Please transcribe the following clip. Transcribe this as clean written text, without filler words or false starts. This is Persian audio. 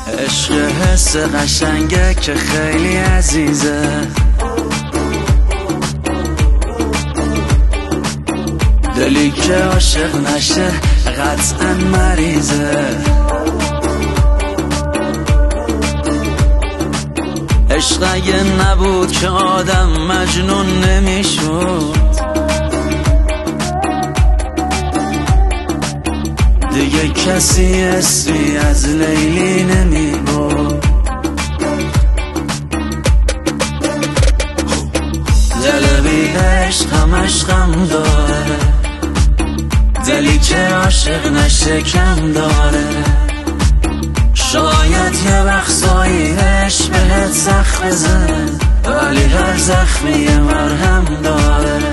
عشق حس قشنگه که خیلی عزیزه، دلی که عاشق نشه قطعا مریضه. عشق اگه نبود که آدم مجنون نمیشد، دیگه کسی اسمی از لیلی نمیبرد. دل بی عشق هم عشقم داره، دلی که عاشق نشه کم داره. شاید یه وقتاییش بهت زخم بزن، ولی هر زخمی مرهم داره.